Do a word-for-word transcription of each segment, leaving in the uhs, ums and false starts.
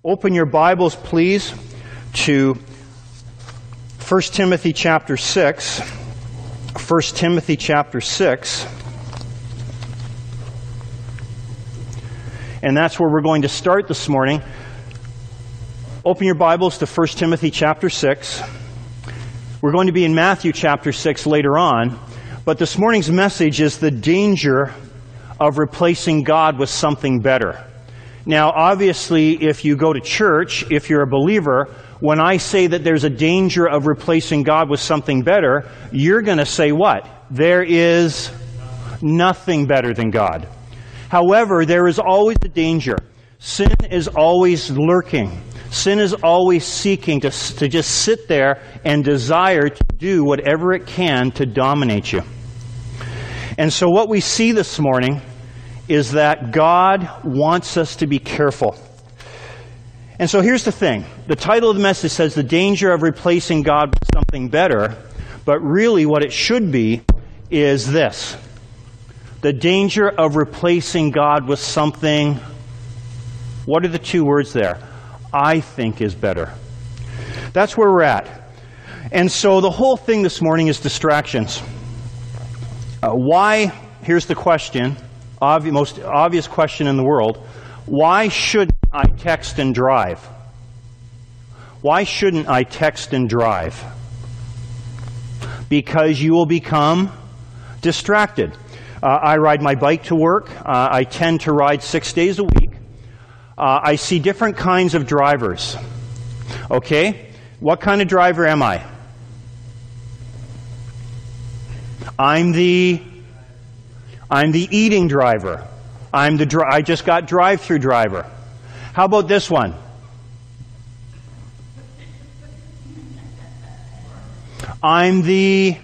Open your Bibles, please, to First Timothy chapter six. First Timothy chapter six. And that's where we're going to start this morning. Open your Bibles to First Timothy chapter six. We're going to be in Matthew chapter six later on. But this morning's message is the danger of replacing God with something better. Now, obviously, if you go to church, if you're a believer, when I say that there's a danger of replacing God with something better, you're going to say what? There is nothing better than God. However, there is always a danger. Sin is always lurking. Sin is always seeking to, to just sit there and desire to do whatever it can to dominate you. And so what we see this morning is that God wants us to be careful. And so here's the thing. The title of the message says the danger of replacing God with something better, but really what it should be is this. The danger of replacing God with something, what are the two words there? I think is better. That's where we're at. And so the whole thing this morning is distractions. Uh, why, here's the question, obvi- most obvious question in the world, why shouldn't I text and drive? Why shouldn't I text and drive? Because you will become distracted. Uh, I ride my bike to work. Uh, I tend to ride six days a week. Uh, I see different kinds of drivers. Okay? What kind of driver am I? I'm the I'm the eating driver. I'm the dri- I just got drive-through driver. How about this one? I'm the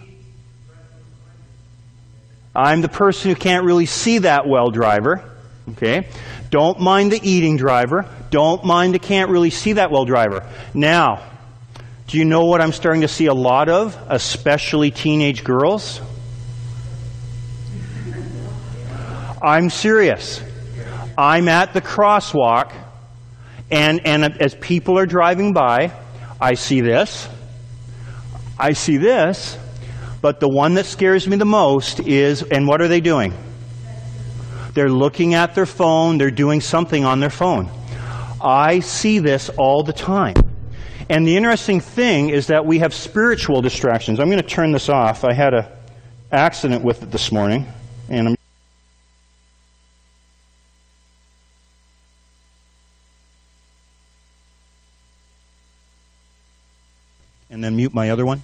I'm the person who can't really see that well driver. Okay? Don't mind the eating driver. Don't mind the can't really see that well driver. Now, do you know what I'm starting to see a lot of, especially teenage girls? I'm serious. I'm at the crosswalk, and, and as people are driving by, I see this, I see this, but the one that scares me the most is, and what are they doing? They're looking at their phone, they're doing something on their phone. I see this all the time. And the interesting thing is that we have spiritual distractions. I'm going to turn this off. I had an accident with it this morning, and I'm and then mute my other one.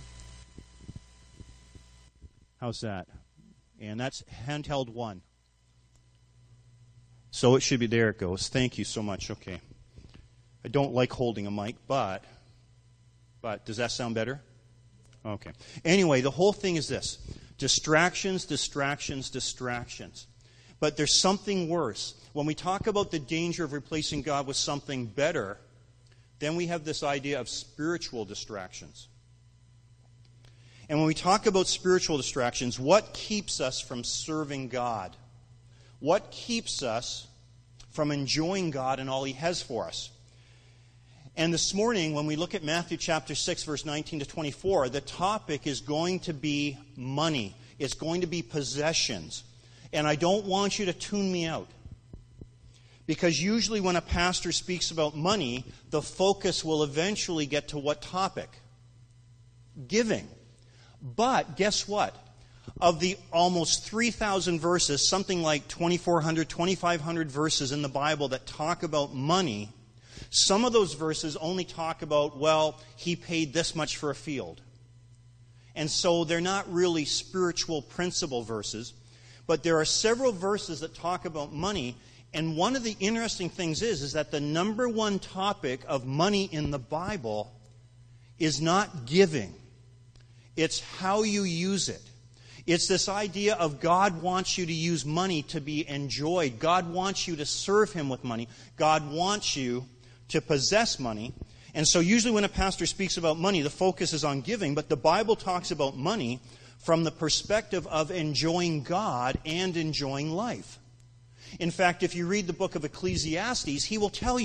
How's that? And that's handheld one. So it should be, there it goes. Thank you so much. Okay. I don't like holding a mic, but, but does that sound better? Okay. Anyway, the whole thing is this. Distractions, distractions, distractions. But there's something worse. When we talk about the danger of replacing God with something better, then we have this idea of spiritual distractions. And when we talk about spiritual distractions, what keeps us from serving God? What keeps us from enjoying God and all He has for us? And this morning, when we look at Matthew chapter six, verse nineteen to twenty-four, the topic is going to be money. It's going to be possessions. And I don't want you to tune me out. Because usually when a pastor speaks about money, the focus will eventually get to what topic? Giving. But guess what? Of the almost three thousand verses, something like twenty-four hundred, twenty-five hundred verses in the Bible that talk about money, some of those verses only talk about, well, he paid this much for a field. And so they're not really spiritual principle verses. But there are several verses that talk about money. And one of the interesting things is, is that the number one topic of money in the Bible is not giving. It's how you use it. It's this idea of God wants you to use money to be enjoyed. God wants you to serve Him with money. God wants you to possess money. And so usually when a pastor speaks about money, the focus is on giving. But the Bible talks about money from the perspective of enjoying God and enjoying life. In fact, if you read the book of Ecclesiastes, he will tell you,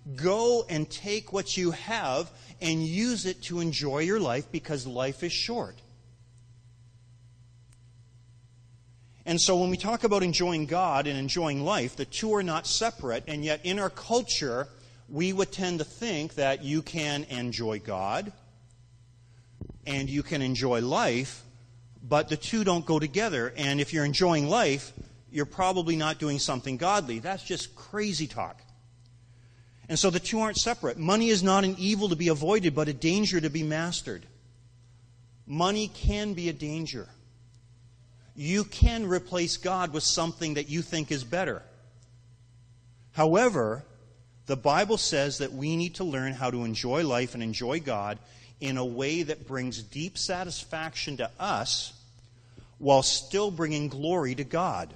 Go and take what you have and use it to enjoy your life, because life is short. And so when we talk about enjoying God and enjoying life, the two are not separate, and yet in our culture, we would tend to think that you can enjoy God and you can enjoy life, but the two don't go together. And if you're enjoying life, you're probably not doing something godly. That's just crazy talk. And so the two aren't separate. Money is not an evil to be avoided, but a danger to be mastered. Money can be a danger. You can replace God with something that you think is better. However, the Bible says that we need to learn how to enjoy life and enjoy God in a way that brings deep satisfaction to us while still bringing glory to God.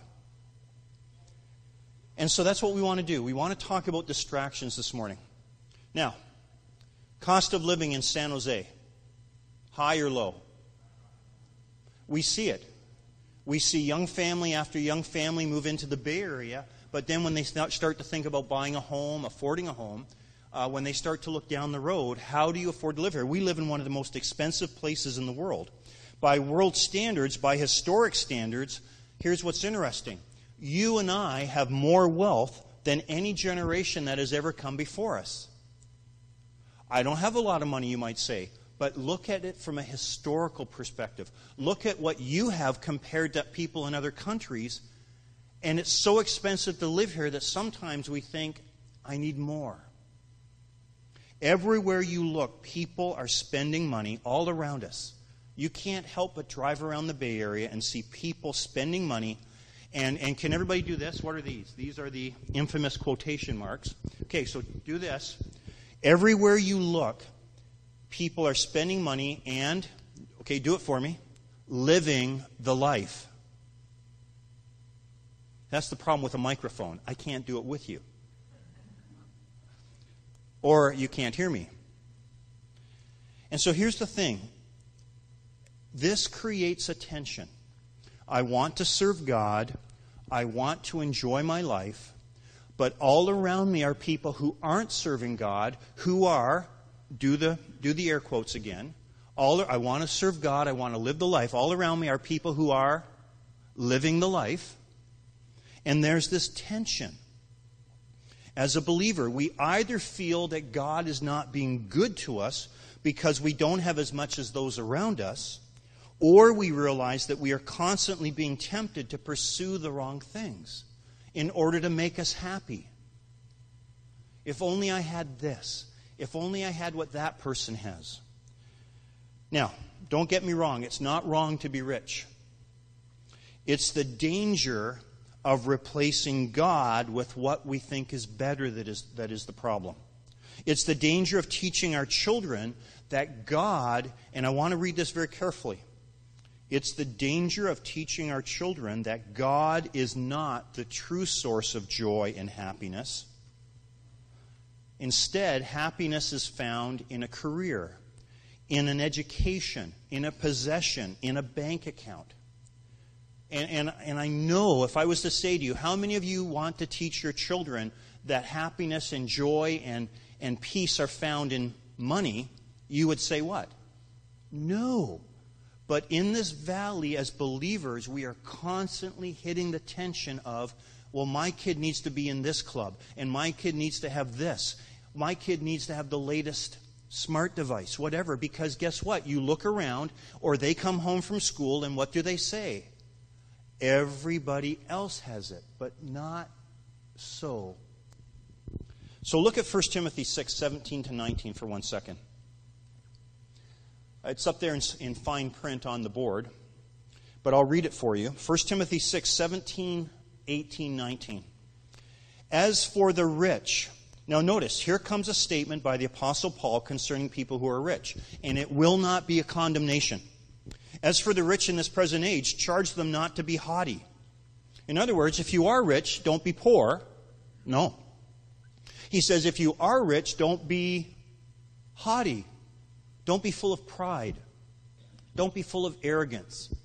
And so that's what we want to do. We want to talk about distractions this morning. Now, cost of living in San Jose, high or low? We see it. We see young family after young family move into the Bay Area, but then when they start to think about buying a home, affording a home, uh, when they start to look down the road, how do you afford to live here? We live in one of the most expensive places in the world. By world standards, by historic standards, here's what's interesting. You and I have more wealth than any generation that has ever come before us. I don't have a lot of money, you might say, but look at it from a historical perspective. Look at what you have compared to people in other countries, and it's so expensive to live here that sometimes we think, I need more. Everywhere you look, people are spending money all around us. You can't help but drive around the Bay Area and see people spending money. And, and can everybody do this? What are these? These are the infamous quotation marks. Okay, so do this. Everywhere you look, people are spending money and, okay, do it for me, living the life. That's the problem with a microphone. I can't do it with you. Or you can't hear me. And so here's the thing. This creates a tension. I want to serve God. I want to enjoy my life. But all around me are people who aren't serving God, who are, do the, do the air quotes again, all, I want to serve God, I want to live the life. All around me are people who are living the life. And there's this tension. As a believer, we either feel that God is not being good to us because we don't have as much as those around us, or we realize that we are constantly being tempted to pursue the wrong things in order to make us happy. If only I had this. If only I had what that person has. Now, don't get me wrong. It's not wrong to be rich. It's the danger of replacing God with what we think is better that is, that is the problem. It's the danger of teaching our children that God, and I want to read this very carefully, it's the danger of teaching our children that God is not the true source of joy and happiness. Instead, happiness is found in a career, in an education, in a possession, in a bank account. And, and, and I know if I was to say to you, how many of you want to teach your children that happiness and joy and, and peace are found in money, you would say what? No. But in this valley, as believers, we are constantly hitting the tension of, well, my kid needs to be in this club, and my kid needs to have this. My kid needs to have the latest smart device, whatever, because guess what? You look around, or they come home from school, and what do they say? Everybody else has it, but not so. So look at First Timothy six, seventeen to nineteen for one second. It's up there in, in fine print on the board, but I'll read it for you. First Timothy six, seventeen, eighteen, nineteen. As for the rich, now notice, here comes a statement by the Apostle Paul concerning people who are rich, and it will not be a condemnation. As for the rich in this present age, charge them not to be haughty. In other words, if you are rich, don't be poor. No. He says, if you are rich, don't be haughty. Don't be full of pride. Don't be full of arrogance.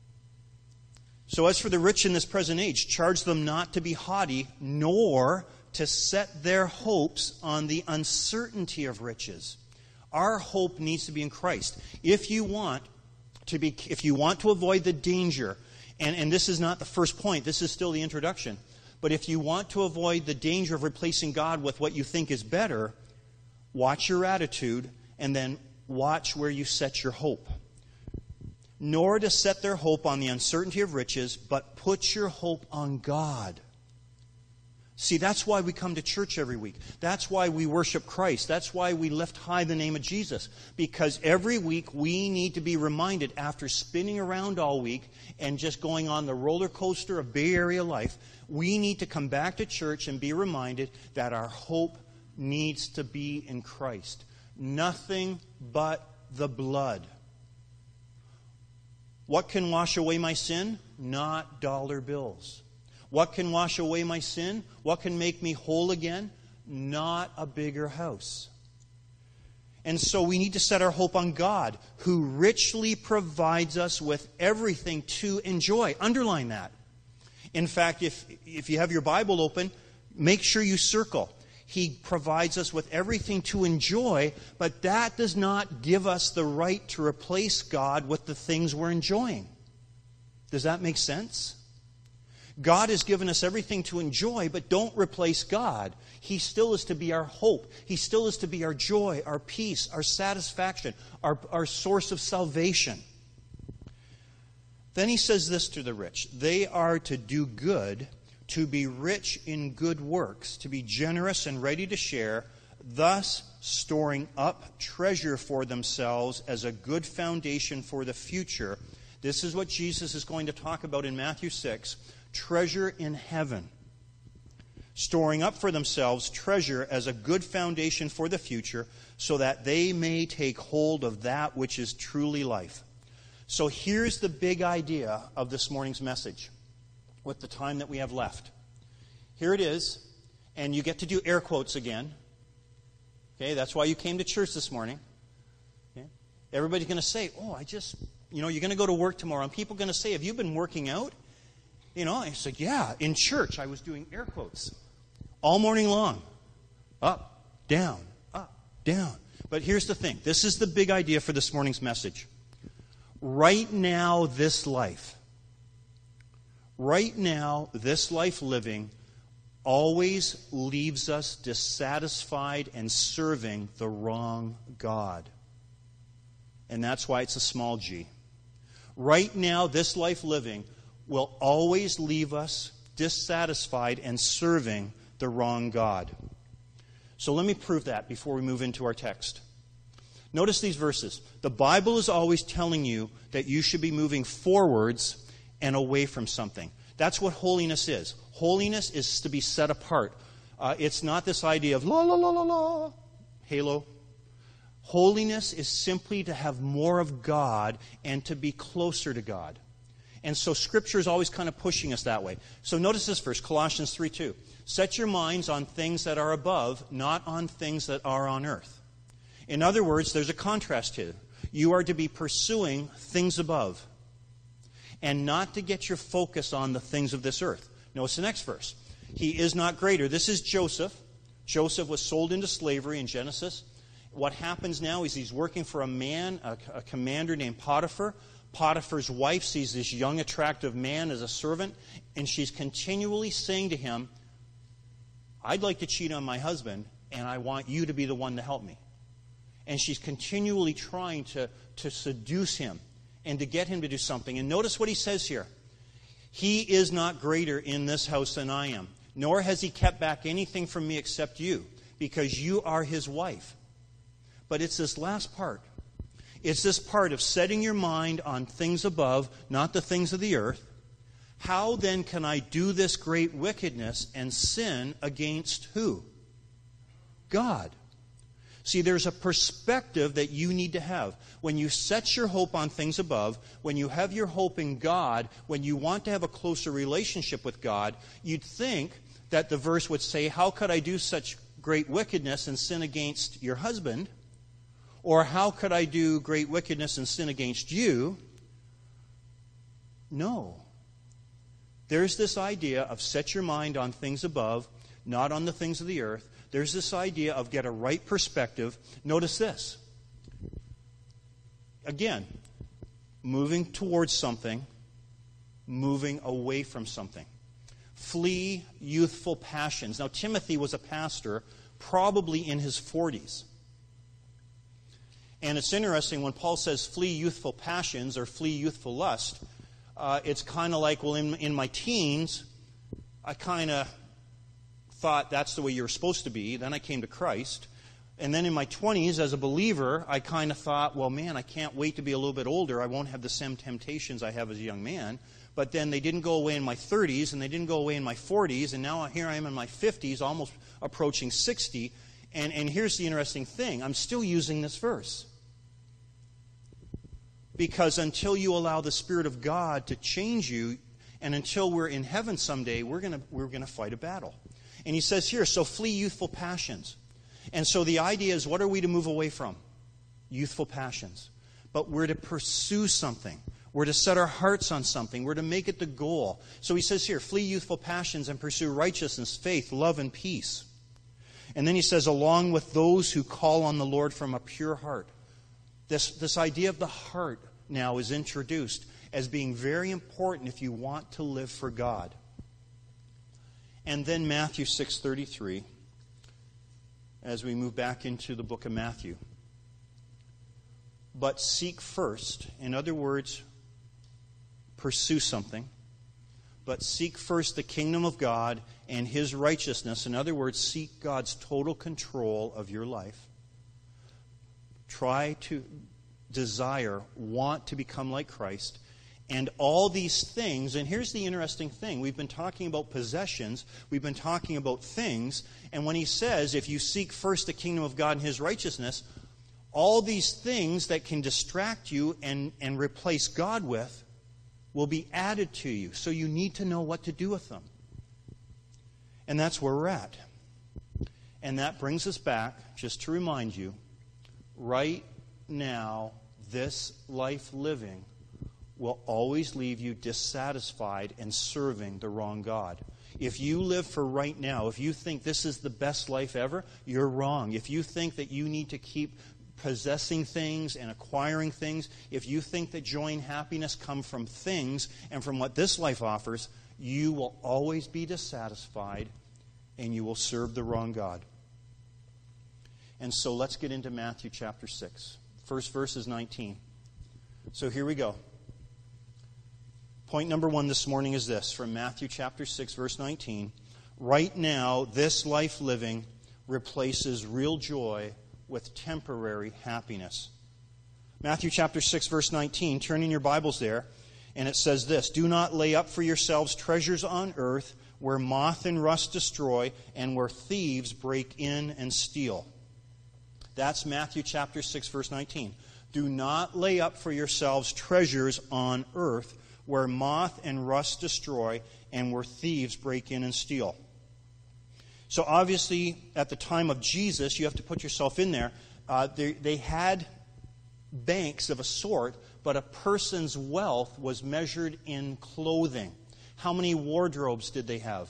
So as for the rich in this present age, charge them not to be haughty, nor to set their hopes on the uncertainty of riches. Our hope needs to be in Christ. If you want to be, if you want to avoid the danger, and, and this is not the first point, this is still the introduction, but if you want to avoid the danger of replacing God with what you think is better, watch your attitude and then watch where you set your hope. Nor to set their hope on the uncertainty of riches, but put your hope on God. See, that's why we come to church every week. That's why we worship Christ. That's why we lift high the name of Jesus. Because every week we need to be reminded, after spinning around all week and just going on the roller coaster of Bay Area life, we need to come back to church and be reminded that our hope needs to be in Christ. Nothing but the blood. What can wash away my sin? Not dollar bills. What can wash away my sin? What can make me whole again? Not a bigger house. And so we need to set our hope on God, who richly provides us with everything to enjoy. Underline that. In fact, if, if you have your Bible open, make sure you circle. He provides us with everything to enjoy, but that does not give us the right to replace God with the things we're enjoying. Does that make sense? God has given us everything to enjoy, but don't replace God. He still is to be our hope. He still is to be our joy, our peace, our satisfaction, our, our source of salvation. Then he says this to the rich. They are to do good, to be rich in good works, to be generous and ready to share, thus storing up treasure for themselves as a good foundation for the future. This is what Jesus is going to talk about in Matthew six. Treasure in heaven. Storing up for themselves treasure as a good foundation for the future, so that they may take hold of that which is truly life. So here's the big idea of this morning's message, with the time that we have left. Here it is, and you get to do air quotes again. Okay, that's why you came to church this morning. Okay? Everybody's going to say, oh, I just, you know, you're going to go to work tomorrow, and people are going to say, have you been working out? You know, I said, yeah, in church I was doing air quotes all morning long. Up, down, up, down. But here's the thing. This is the big idea for this morning's message. Right now, this life, right now, this life living always leaves us dissatisfied and serving the wrong God. And that's why it's a small g. Right now, this life living will always leave us dissatisfied and serving the wrong God. So let me prove that before we move into our text. Notice these verses. The Bible is always telling you that you should be moving forwards and away from something. That's what holiness is. Holiness is to be set apart. Uh, it's not this idea of la la la la la, halo. Holiness is simply to have more of God and to be closer to God. And so Scripture is always kind of pushing us that way. So notice this verse, Colossians three two. Set your minds on things that are above, not on things that are on earth. In other words, there's a contrast here. You are to be pursuing things above and not to get your focus on the things of this earth. Notice the next verse. He is not greater. This is Joseph. Joseph was sold into slavery in Genesis. What happens now is he's working for a man, a, a commander named Potiphar. Potiphar's wife sees this young, attractive man as a servant, and she's continually saying to him, I'd like to cheat on my husband, and I want you to be the one to help me. And she's continually trying to, to seduce him and to get him to do something. And notice what he says here. He is not greater in this house than I am, nor has he kept back anything from me except you, because you are his wife. But it's this last part. It's this part of setting your mind on things above, not the things of the earth. How then can I do this great wickedness and sin against who? God. See, there's a perspective that you need to have. When you set your hope on things above, when you have your hope in God, when you want to have a closer relationship with God, you'd think that the verse would say, how could I do such great wickedness and sin against your husband? Or how could I do great wickedness and sin against you? No. There's this idea of set your mind on things above, not on the things of the earth. There's this idea of get a right perspective. Notice this. Again, moving towards something, moving away from something. Flee youthful passions. Now, Timothy was a pastor, probably in his forties. And it's interesting when Paul says flee youthful passions or flee youthful lust, uh, it's kind of like, well, in, in my teens, I kind of thought that's the way you're supposed to be. Then I came to Christ. And then in my twenties, as a believer, I kind of thought, well, man, I can't wait to be a little bit older. I won't have the same temptations I have as a young man. But then they didn't go away in my thirties, and they didn't go away in my forties, and now here I am in my fifties, almost approaching sixty. And, and here's the interesting thing. I'm still using this verse. Because until you allow the Spirit of God to change you, and until we're in heaven someday, we're going to we're going to fight a battle. And he says here, so flee youthful passions. And so the idea is, what are we to move away from? Youthful passions. But we're to pursue something. We're to set our hearts on something. We're to make it the goal. So he says here, flee youthful passions and pursue righteousness, faith, love, and peace. And then he says, along with those who call on the Lord from a pure heart. This, this idea of the heart now is introduced as being very important if you want to live for God. And then Matthew six thirty-three, as we move back into the book of Matthew. But seek first, in other words, pursue something, but seek first the kingdom of God and His righteousness. In other words, seek God's total control of your life. Try to desire, want to become like Christ. And all these things, and here's the interesting thing. We've been talking about possessions. We've been talking about things. And when he says, if you seek first the kingdom of God and His righteousness, all these things that can distract you and, and replace God with will be added to you. So you need to know what to do with them. And that's where we're at. And that brings us back, just to remind you, right now, this life living will always leave you dissatisfied and serving the wrong God. If you live for right now, if you think this is the best life ever, you're wrong. If you think that you need to keep possessing things and acquiring things, if you think that joy and happiness come from things and from what this life offers, you will always be dissatisfied and you will serve the wrong God. And so let's get into Matthew chapter six. First verse is nineteen. So here we go. Point number one this morning is this, from Matthew chapter six, verse nineteen. Right now, this life living replaces real joy with temporary happiness. Matthew chapter six, verse nineteen, turn in your Bibles there, and it says this, do not lay up for yourselves treasures on earth where moth and rust destroy and where thieves break in and steal. That's Matthew chapter six, verse nineteen. Do not lay up for yourselves treasures on earth where moth and rust destroy and where thieves break in and steal. So obviously, at the time of Jesus, you have to put yourself in there. Uh, they, they had banks of a sort, but a person's wealth was measured in clothing. How many wardrobes did they have?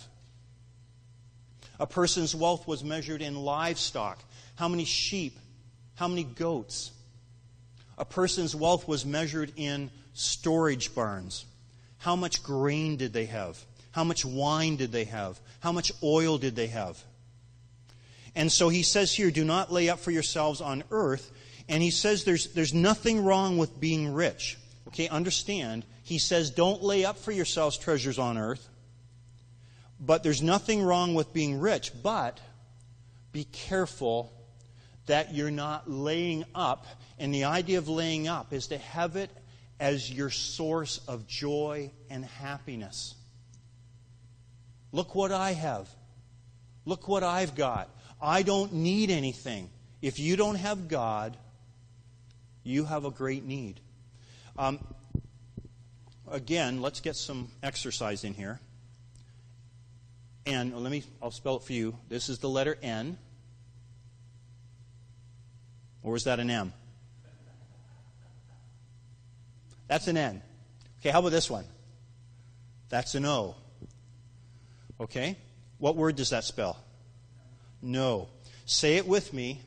A person's wealth was measured in livestock. How many sheep? How many goats? A person's wealth was measured in storage barns. How much grain did they have? How much wine did they have? How much oil did they have? And so he says here, do not lay up for yourselves on earth. And he says there's, there's nothing wrong with being rich. Okay, understand. He says don't lay up for yourselves treasures on earth. But there's nothing wrong with being rich. But be careful that you're not laying up. And the idea of laying up is to have it as your source of joy and happiness. Look what I have. Look what I've got. I don't need anything. If you don't have God, you have a great need. Um, again, let's get some exercise in here. And let me, I'll spell it for you. This is the letter N. Or is that an M? That's an N. Okay, how about this one? That's an O. Okay? What word does that spell? No. Say it with me.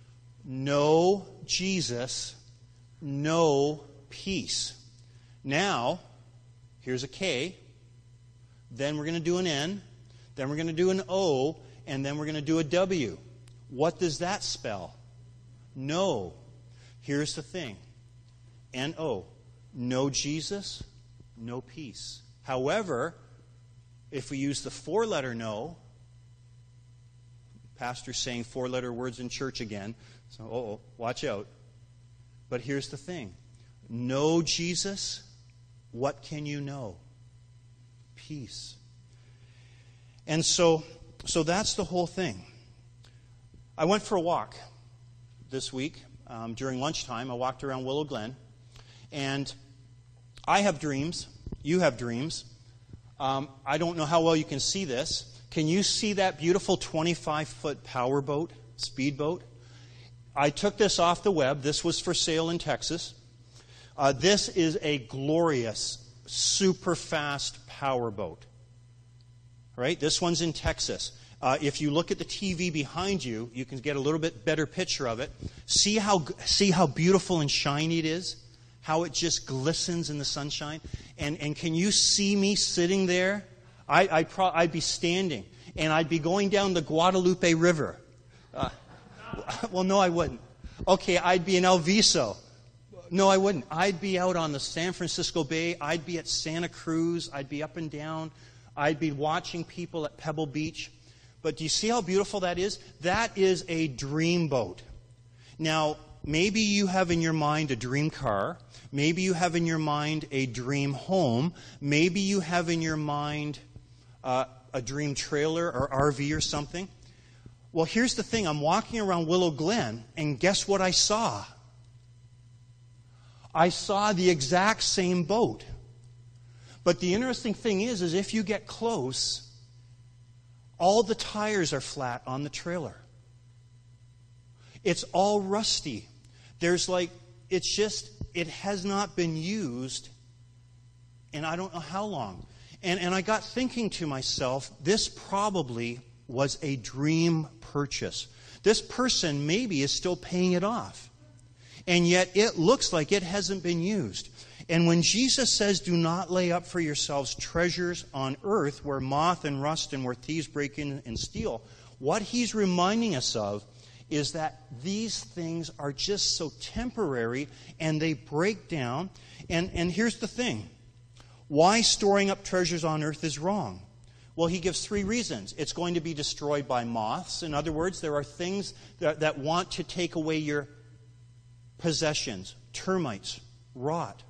No Jesus, no peace. Now, here's a K. Then we're going to do an N. Then we're going to do an O. And then we're going to do a W. What does that spell? No. Here's the thing. N O. No Jesus, no peace. However, if we use the four-letter no, pastor's saying four-letter words in church again, so uh-oh, watch out. But here's the thing. No Jesus, what can you know? Peace. And so, so that's the whole thing. I went for a walk this week um, during lunchtime. I walked around Willow Glen. And I have dreams. You have dreams. Um, I don't know how well you can see this. Can you see that beautiful twenty-five foot power boat, speedboat? I took this off the web. This was for sale in Texas. Uh, this is a glorious, super fast power boat. Right? This one's in Texas. Uh, if you look at the T V behind you, you can get a little bit better picture of it. See how see how beautiful and shiny it is? How it just glistens in the sunshine. And and can you see me sitting there? I, I'd, pro- I'd be standing, and I'd be going down the Guadalupe River. Uh, well, no, I wouldn't. Okay, I'd be in El Viso. No, I wouldn't. I'd be out on the San Francisco Bay. I'd be at Santa Cruz. I'd be up and down. I'd be watching people at Pebble Beach. But do you see how beautiful that is? That is a dream boat. Now, maybe you have in your mind a dream car. Maybe you have in your mind a dream home. Maybe you have in your mind uh, a dream trailer or R V or something. Well, here's the thing. I'm walking around Willow Glen, and guess what I saw? I saw the exact same boat. But the interesting thing is, is if you get close, all the tires are flat on the trailer. It's all rusty. There's like, it's just, it has not been used in I don't know how long. And, and I got thinking to myself, this probably was a dream purchase. This person maybe is still paying it off. And yet it looks like it hasn't been used. And when Jesus says, do not lay up for yourselves treasures on earth where moth and rust and where thieves break in and steal, what he's reminding us of is that these things are just so temporary and they break down. And, and here's the thing. Why storing up treasures on earth is wrong? Well, he gives three reasons. It's going to be destroyed by moths. In other words, there are things that, that want to take away your possessions. Termites, rot,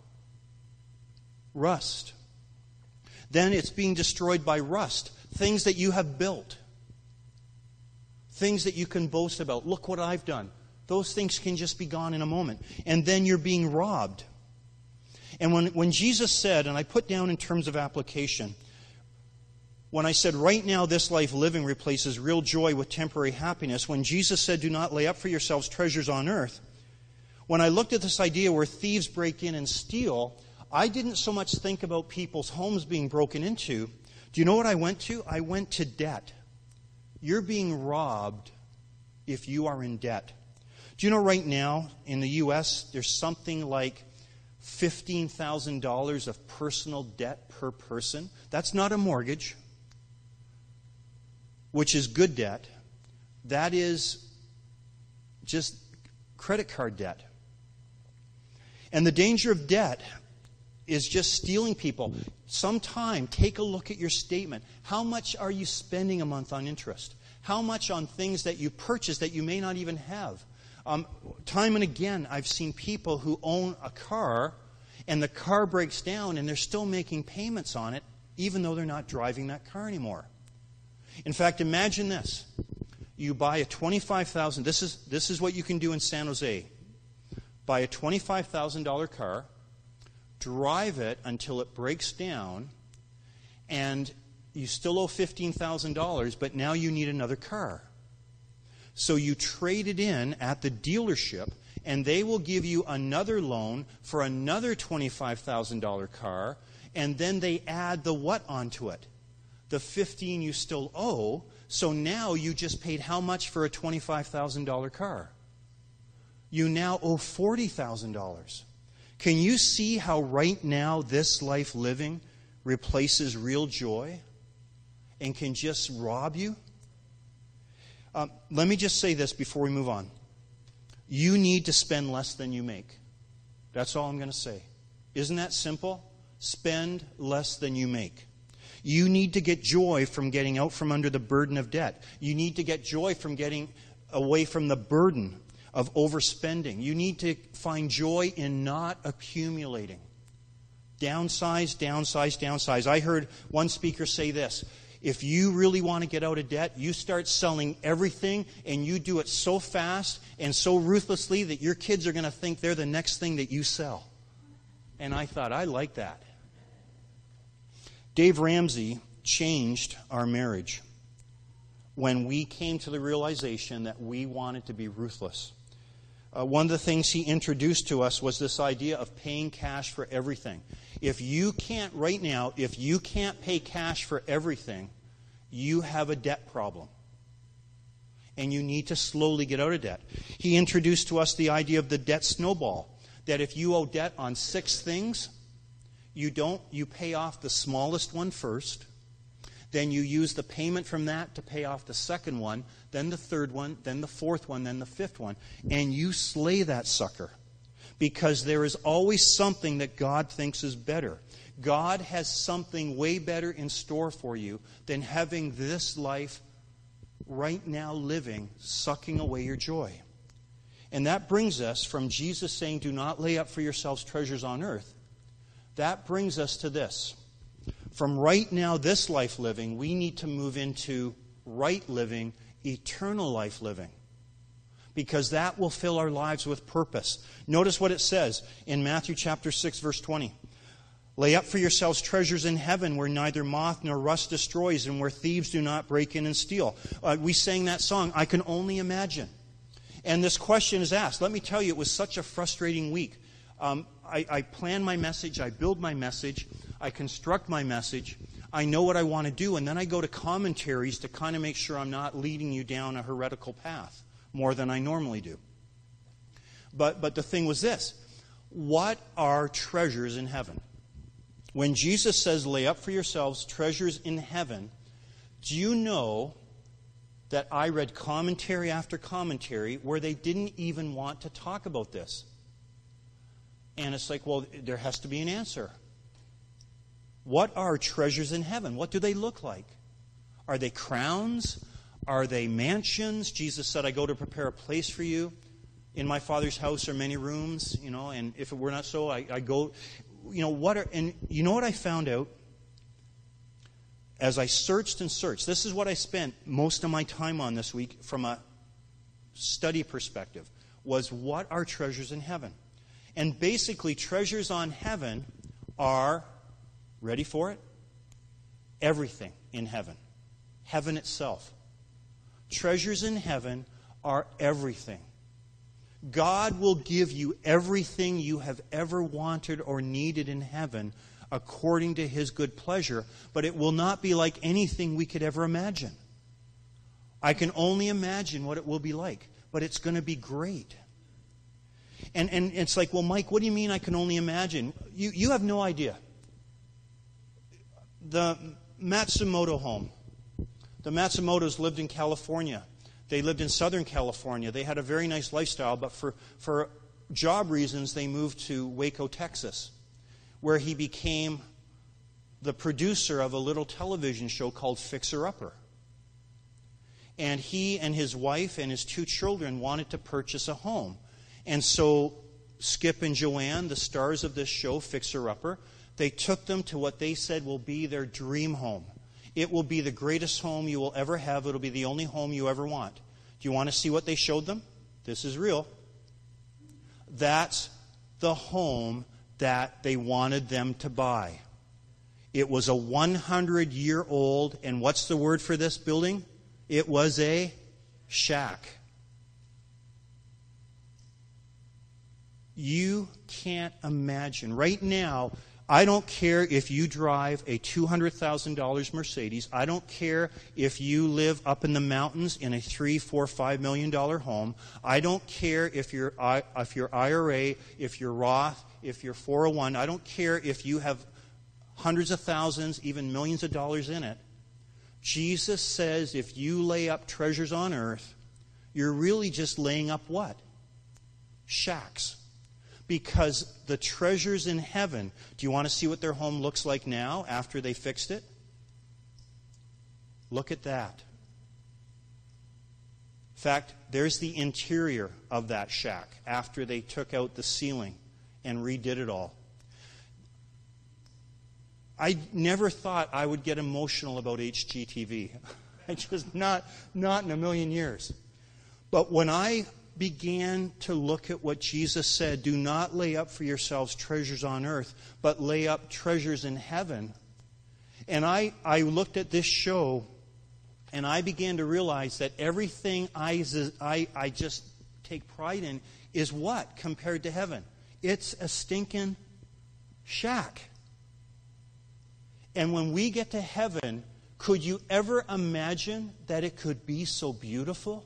rust. Then it's being destroyed by rust. Things that you have built. Things that you can boast about. Look what I've done. Those things can just be gone in a moment. And then you're being robbed. And when, when Jesus said, and I put down in terms of application, when I said, right now this life living replaces real joy with temporary happiness, when Jesus said, do not lay up for yourselves treasures on earth, when I looked at this idea where thieves break in and steal, I didn't so much think about people's homes being broken into. Do you know what I went to? I went to debt. You're being robbed if you are in debt. Do you know right now in the U S there's something like fifteen thousand dollars of personal debt per person? That's not a mortgage, which is good debt. That is just credit card debt. And the danger of debt is just stealing people. Sometime, take a look at your statement. How much are you spending a month on interest? How much on things that you purchase that you may not even have? Um, time and again, I've seen people who own a car, and the car breaks down, and they're still making payments on it, even though they're not driving that car anymore. In fact, imagine this. You buy a twenty-five thousand dollars, this is, this is what you can do in San Jose. Buy a twenty-five thousand dollars car, drive it until it breaks down, and you still owe fifteen thousand dollars, but now you need another car. So you trade it in at the dealership, and they will give you another loan for another twenty-five thousand dollars car, and then they add the what onto it? the fifteen you still owe, so now you just paid how much for a twenty-five thousand dollars car? You now owe forty thousand dollars. Can you see how right now this life living replaces real joy and can just rob you? Um, let me just say this before we move on. You need to spend less than you make. That's all I'm going to say. Isn't that simple? Spend less than you make. You need to get joy from getting out from under the burden of debt. You need to get joy from getting away from the burden of overspending. You need to find joy in not accumulating. Downsize, downsize, downsize. I heard one speaker say this: if you really want to get out of debt, you start selling everything, and you do it so fast and so ruthlessly that your kids are going to think they're the next thing that you sell. And I thought, I like that. Dave Ramsey changed our marriage when we came to the realization that we wanted to be ruthless. Uh, one of the things he introduced to us was this idea of paying cash for everything. If you can't, right now, if you can't pay cash for everything, you have a debt problem. And you need to slowly get out of debt. He introduced to us the idea of the debt snowball. That if you owe debt on six things, you don't, you pay off the smallest one first. Then you use the payment from that to pay off the second one, then the third one, then the fourth one, then the fifth one. And you slay that sucker. Because there is always something that God thinks is better. God has something way better in store for you than having this life right now living, sucking away your joy. And that brings us from Jesus saying, do not lay up for yourselves treasures on earth. That brings us to this. From right now, this life living, we need to move into right living, eternal life living. Because that will fill our lives with purpose. Notice what it says in Matthew chapter six, verse twenty. Lay up for yourselves treasures in heaven where neither moth nor rust destroys and where thieves do not break in and steal. Uh, we sang that song, I Can Only Imagine. And this question is asked. Let me tell you, it was such a frustrating week. Um, I, I plan my message, I build my message, I construct my message, I know what I want to do, and then I go to commentaries to kind of make sure I'm not leading you down a heretical path more than I normally do. But, but the thing was this. What are treasures in heaven? When Jesus says, lay up for yourselves treasures in heaven, do you know that I read commentary after commentary where they didn't even want to talk about this? And it's like, well, there has to be an answer. What are treasures in heaven? What do they look like? Are they crowns? Are they mansions? Jesus said, I go to prepare a place for you. In my Father's house are many rooms, you know, and if it were not so, I, I go, you know, what are, and you know what I found out? As I searched and searched, this is what I spent most of my time on this week from a study perspective, was what are treasures in heaven? And basically, treasures on heaven are, ready for it? Everything in heaven. Heaven itself. Treasures in heaven are everything. God will give you everything you have ever wanted or needed in heaven according to His good pleasure, but it will not be like anything we could ever imagine. I can only imagine what it will be like, but it's going to be great. And and it's like, well, Mike, what do you mean I can only imagine? You you have no idea. The Matsumoto home. The Matsumotos lived in California. They lived in Southern California. They had a very nice lifestyle, but for, for job reasons, they moved to Waco, Texas, where he became the producer of a little television show called Fixer Upper. And he and his wife and his two children wanted to purchase a home. And so Skip and Joanne, the stars of this show, Fixer Upper, they took them to what they said will be their dream home. It will be the greatest home you will ever have. It will be the only home you ever want. Do you want to see what they showed them? This is real. That's the home that they wanted them to buy. It was a one hundred year old, and what's the word for this building? It was a shack. You can't imagine. Right now, I don't care if you drive a two hundred thousand dollars Mercedes. I don't care if you live up in the mountains in a three, four, five million dollar home. I don't care if your if your I R A, if your Roth, if your four oh one. I don't care if you have hundreds of thousands, even millions of dollars in it. Jesus says if you lay up treasures on earth, you're really just laying up what? Shacks. Because the treasures in heaven, do you want to see what their home looks like now after they fixed it? Look at that. In fact, there's the interior of that shack after they took out the ceiling and redid it all. I never thought I would get emotional about H G T V. I just not, not in a million years. But when I began to look at what Jesus said, do not lay up for yourselves treasures on earth, but lay up treasures in heaven. And I, I looked at this show, and I began to realize that everything I, I, I just take pride in is what compared to heaven? It's a stinking shack. And when we get to heaven, could you ever imagine that it could be so beautiful?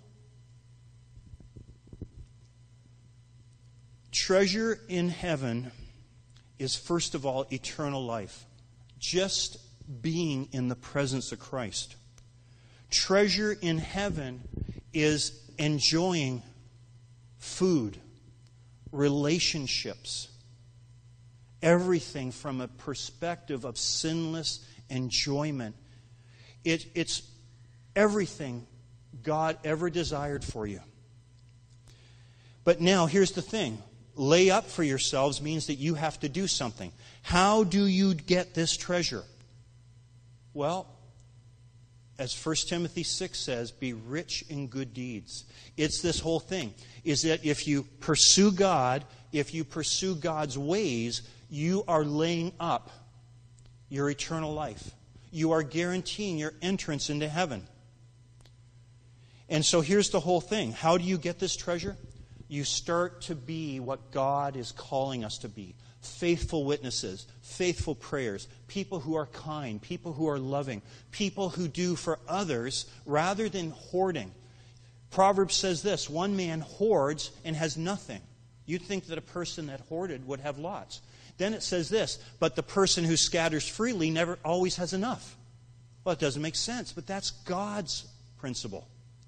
Treasure in heaven is, first of all, eternal life. Just being in the presence of Christ. Treasure in heaven is enjoying food, relationships, everything from a perspective of sinless enjoyment. It, it's everything God ever desired for you. But now, here's the thing. Lay up for yourselves means that you have to do something. How do you get this treasure? Well, as First Timothy six says, be rich in good deeds. It's this whole thing. Is that if you pursue God, if you pursue God's ways, you are laying up your eternal life. You are guaranteeing your entrance into heaven. And so here's the whole thing. How do you get this treasure? You start to be what God is calling us to be. Faithful witnesses, faithful prayers, people who are kind, people who are loving, people who do for others rather than hoarding. Proverbs says this, one man hoards and has nothing. You'd think that a person that hoarded would have lots. Then it says this, but the person who scatters freely never always has enough. Well, it doesn't make sense, but that's God's principle.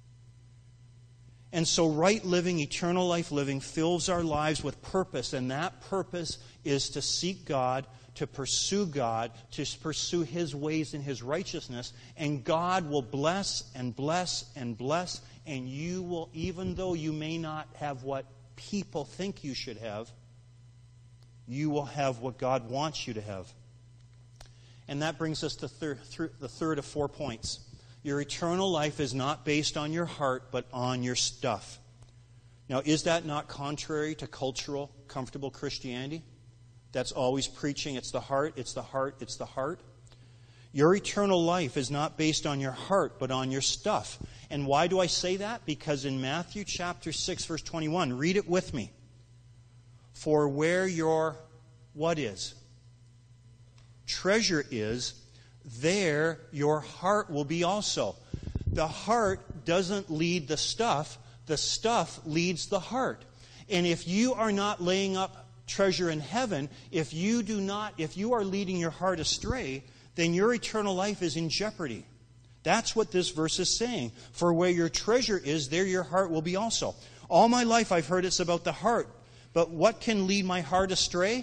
And so right living, eternal life living, fills our lives with purpose. And that purpose is to seek God, to pursue God, to pursue His ways and His righteousness. And God will bless and bless and bless. And you will, even though you may not have what people think you should have, you will have what God wants you to have. And that brings us to thir- th- the third of four points. Your eternal life is not based on your heart, but on your stuff. Now, is that not contrary to cultural, comfortable Christianity? That's always preaching, it's the heart, it's the heart, it's the heart. Your eternal life is not based on your heart, but on your stuff. And why do I say that? Because in Matthew chapter six, verse twenty-one, read it with me. For where your, what is? Treasure is, there your heart will be also. The heart doesn't lead the stuff. The stuff leads the heart. And if you are not laying up treasure in heaven, if you do not, if you are leading your heart astray, then your eternal life is in jeopardy. That's what this verse is saying. For where your treasure is, there your heart will be also. All my life I've heard it's about the heart. But what can lead my heart astray?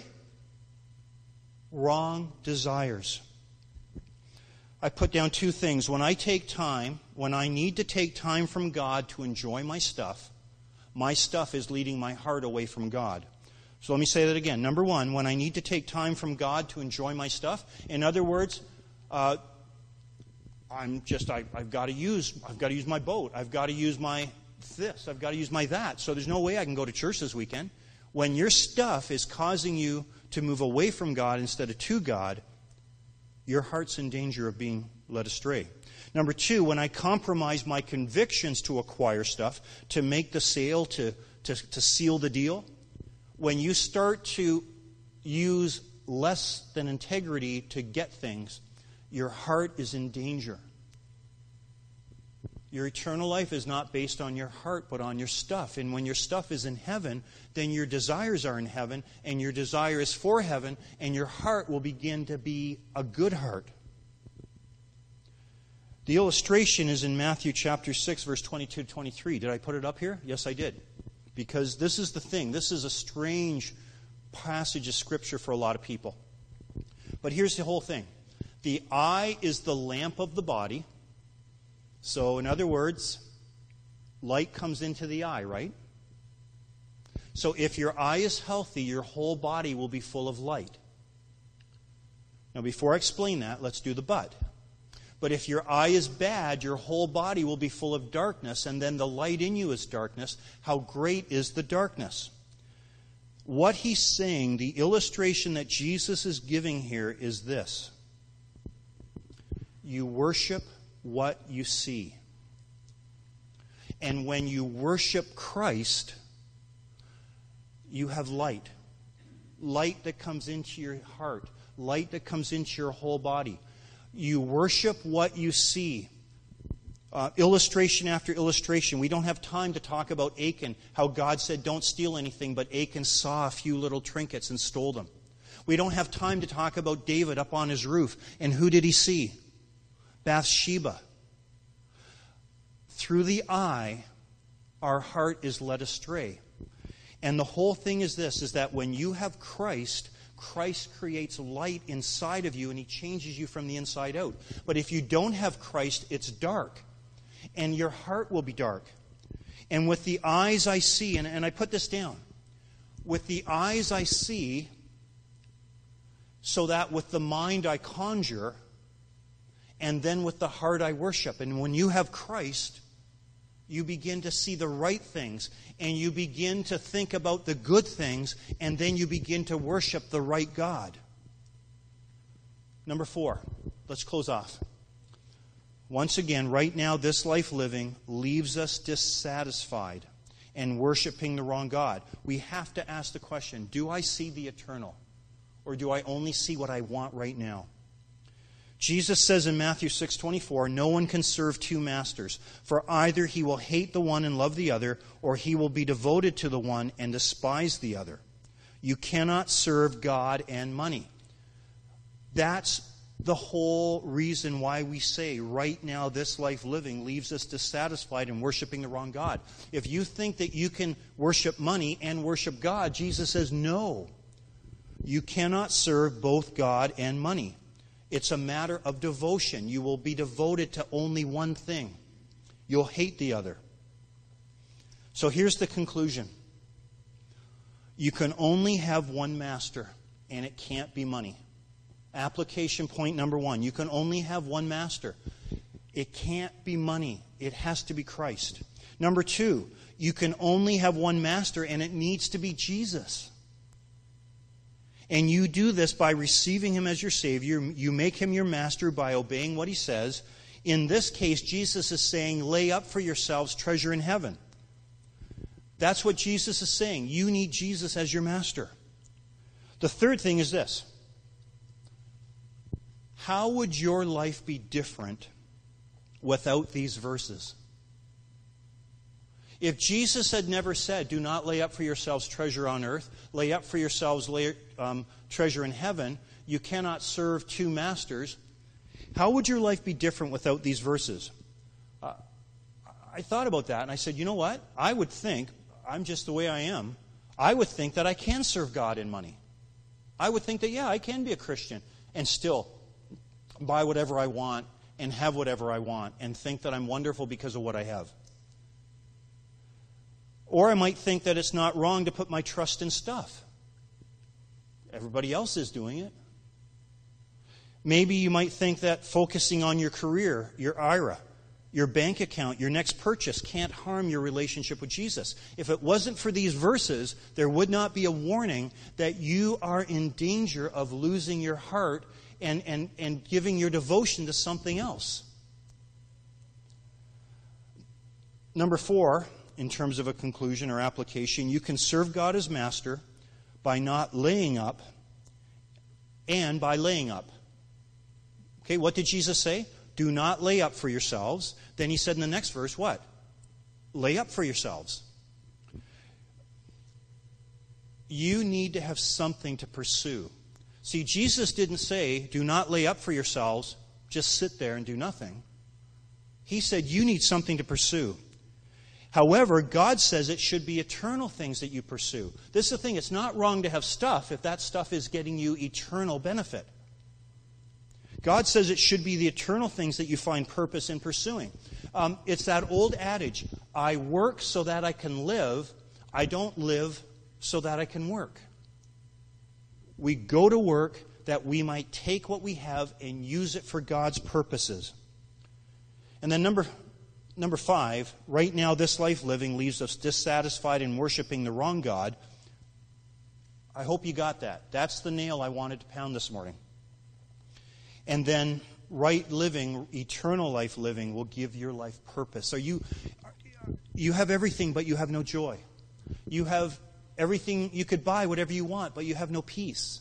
Wrong desires. I put down two things. When I take time, when I need to take time from God to enjoy my stuff, my stuff is leading my heart away from God. So let me say that again. Number one, when I need to take time from God to enjoy my stuff, in other words, uh, I'm just I, I've got to use I've got to use my boat. I've got to use my this. I've got to use my that. So there's no way I can go to church this weekend. When your stuff is causing you to move away from God instead of to God, your heart's in danger of being led astray. Number two, when I compromise my convictions to acquire stuff, to make the sale, to, to, to seal the deal, when you start to use less than integrity to get things, your heart is in danger. Your eternal life is not based on your heart, but on your stuff. And when your stuff is in heaven, then your desires are in heaven, and your desire is for heaven, and your heart will begin to be a good heart. The illustration is in Matthew chapter six, verse twenty-two to twenty-three. Did I put it up here? Yes, I did. Because this is the thing. This is a strange passage of Scripture for a lot of people. But here's the whole thing. The eye is the lamp of the body. So, in other words, light comes into the eye, right? So if your eye is healthy, your whole body will be full of light. Now, before I explain that, let's do the but. But if your eye is bad, your whole body will be full of darkness, and then the light in you is darkness. How great is the darkness? What he's saying, the illustration that Jesus is giving here is this. You worship what you see. And when you worship Christ, you have light. Light that comes into your heart. Light that comes into your whole body. You worship what you see. Uh, illustration after illustration. We don't have time to talk about Achan, how God said don't steal anything, but Achan saw a few little trinkets and stole them. We don't have time to talk about David up on his roof, and who did he see? Bathsheba. Through the eye, our heart is led astray. And the whole thing is this, is that when you have Christ, Christ creates light inside of you and he changes you from the inside out. But if you don't have Christ, it's dark. And your heart will be dark. And with the eyes I see, and, and I put this down, with the eyes I see, so that with the mind I conjure, and then with the heart I worship. And when you have Christ, you begin to see the right things, and you begin to think about the good things, and then you begin to worship the right God. Number four, let's close off. Once again, right now, this life living leaves us dissatisfied and worshiping the wrong God. We have to ask the question, do I see the eternal, or do I only see what I want right now? Jesus says in Matthew six twenty-four, no one can serve two masters, for either he will hate the one and love the other, or he will be devoted to the one and despise the other. You cannot serve God and money. That's the whole reason why we say right now this life living leaves us dissatisfied and worshiping the wrong God. If you think that you can worship money and worship God, Jesus says no. You cannot serve both God and money. It's a matter of devotion. You will be devoted to only one thing. You'll hate the other. So here's the conclusion. You can only have one master, and it can't be money. Application point number one. You can only have one master. It can't be money. It has to be Christ. Number two, you can only have one master, and it needs to be Jesus. And you do this by receiving him as your Savior. You make him your master by obeying what he says. In this case, Jesus is saying, lay up for yourselves treasure in heaven. That's what Jesus is saying. You need Jesus as your master. The third thing is this. How would your life be different without these verses? If Jesus had never said, do not lay up for yourselves treasure on earth, lay up for yourselves lay, um, treasure in heaven, you cannot serve two masters, how would your life be different without these verses? Uh, I thought about that and I said, you know what? I would think, I'm just the way I am, I would think that I can serve God in money. I would think that, yeah, I can be a Christian and still buy whatever I want and have whatever I want and think that I'm wonderful because of what I have. Or I might think that it's not wrong to put my trust in stuff. Everybody else is doing it. Maybe you might think that focusing on your career, your I R A, your bank account, your next purchase can't harm your relationship with Jesus. If it wasn't for these verses, there would not be a warning that you are in danger of losing your heart and, and, and giving your devotion to something else. Number four, in terms of a conclusion or application, you can serve God as master by not laying up and by laying up. Okay, what did Jesus say? Do not lay up for yourselves. Then he said in the next verse, what? Lay up for yourselves. You need to have something to pursue. See, Jesus didn't say, do not lay up for yourselves, just sit there and do nothing. He said, you need something to pursue. However, God says it should be eternal things that you pursue. This is the thing, it's not wrong to have stuff if that stuff is getting you eternal benefit. God says it should be the eternal things that you find purpose in pursuing. Um, it's that old adage, I work so that I can live, I don't live so that I can work. We go to work that we might take what we have and use it for God's purposes. And then number number five, right now this life living leaves us dissatisfied in worshiping the wrong God. I hope you got that. That's the nail I wanted to pound this morning. And then right living, eternal life living, will give your life purpose. So you, you have everything, but you have no joy. You have everything, you could buy whatever you want, but you have no peace.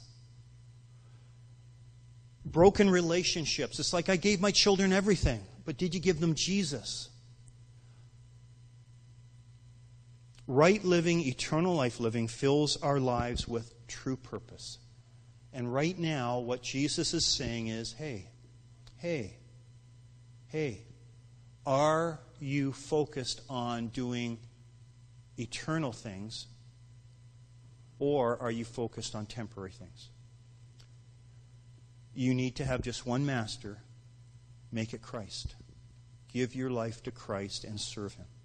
Broken relationships. It's like I gave my children everything, but did you give them Jesus? Right living, eternal life living fills our lives with true purpose. And right now, what Jesus is saying is, hey, hey, hey, are you focused on doing eternal things, or are you focused on temporary things? You need to have just one master. Make it Christ. Give your life to Christ and serve Him.